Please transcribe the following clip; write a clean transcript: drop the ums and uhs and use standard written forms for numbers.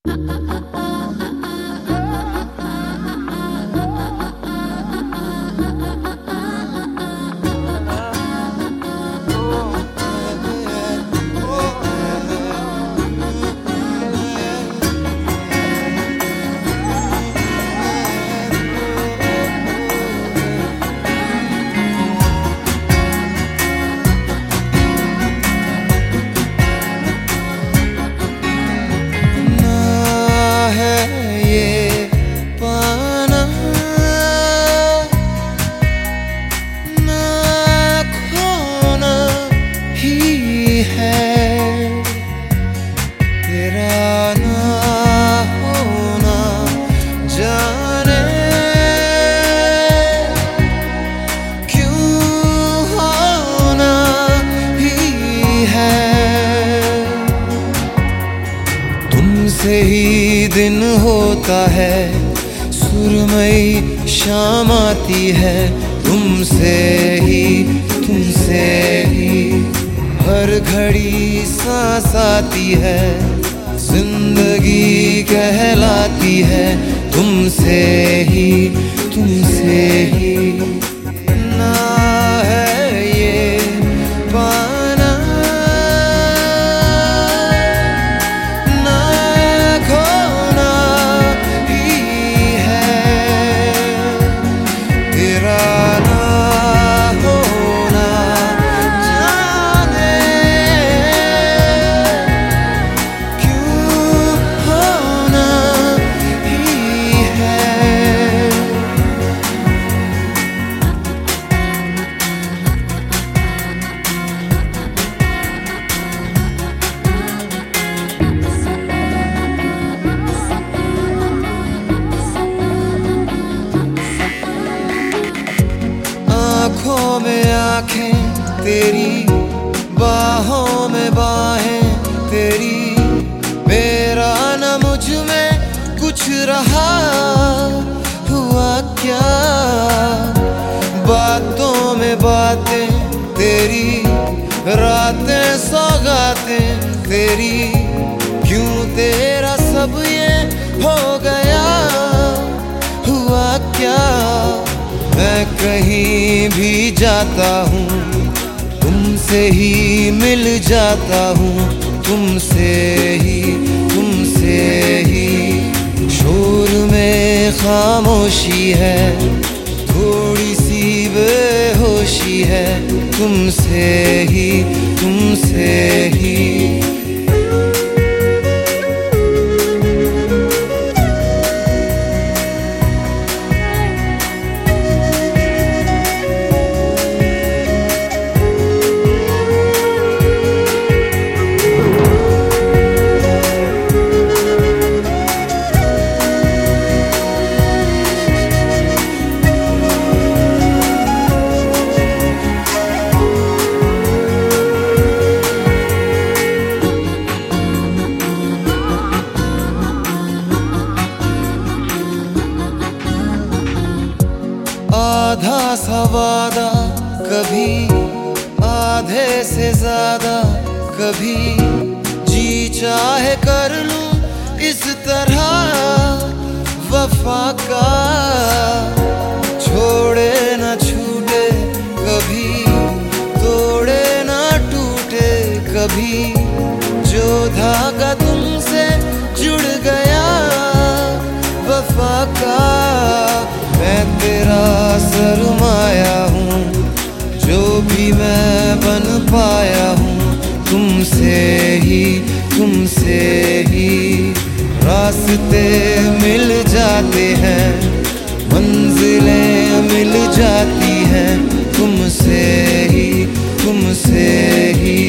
तुमसे ही दिन होता है, सुरमई शाम आती है, तुमसे ही हर घड़ी सांस आती है, जिंदगी कहलाती है, तुमसे ही ना है ये पाना ना खोना ही है, तेरा ना होना जाने क्यों होना ही है। आँखों में आँखें तेरी, बाहों में बाहें तेरी, मेरा न मुझ में कुछ रहा हुआ क्या, बातों में बातें तेरी, रातें सौगातें तेरी, क्यों तेरा सब ये हो गया हुआ क्या। मैं कहीं भी जाता हूँ, तुमसे ही मिल जाता हूँ, तुमसे ही शोर में खामोशी है, थोड़ी सी बेहोशी है, तुमसे ही आधा सा वादा कभी आधे से ज्यादा, कभी जी चाहे कर लूं इस तरह वफा का, छोड़े न छूटे कभी, तोड़े न टूटे कभी, जो धागा तुमसे जुड़ गया वफा का, मैं तेरा सरमाया हूँ, जो भी मैं बन पाया हूँ, तुमसे ही रास्ते मिल जाते हैं, मंजिलें मिल जाती हैं, तुमसे ही